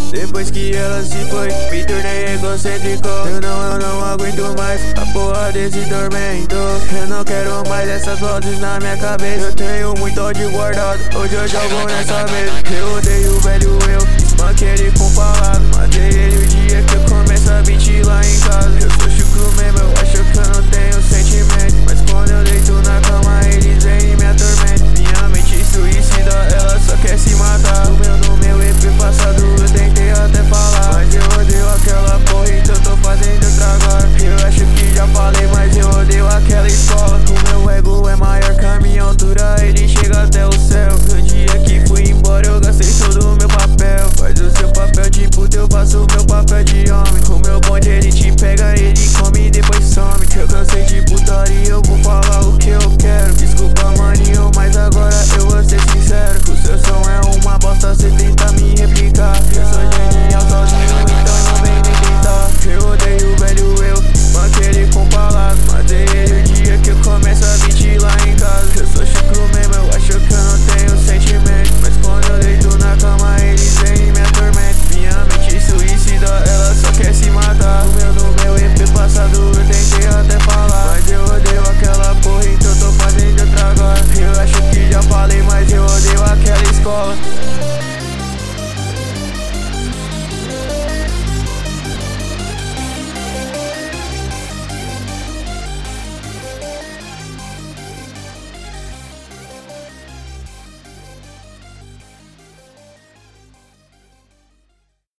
Depois que ela se foi, me tornei egocêntrico. Eu não aguento mais a porra desse tormento. Eu não quero mais essas vozes na minha cabeça. Eu tenho muito ódio guardado, hoje eu jogo nessa mesa. Eu odeio o velho eu, espanquei ele com palavras. Matei ele o dia que eu começo a beat lá em casa.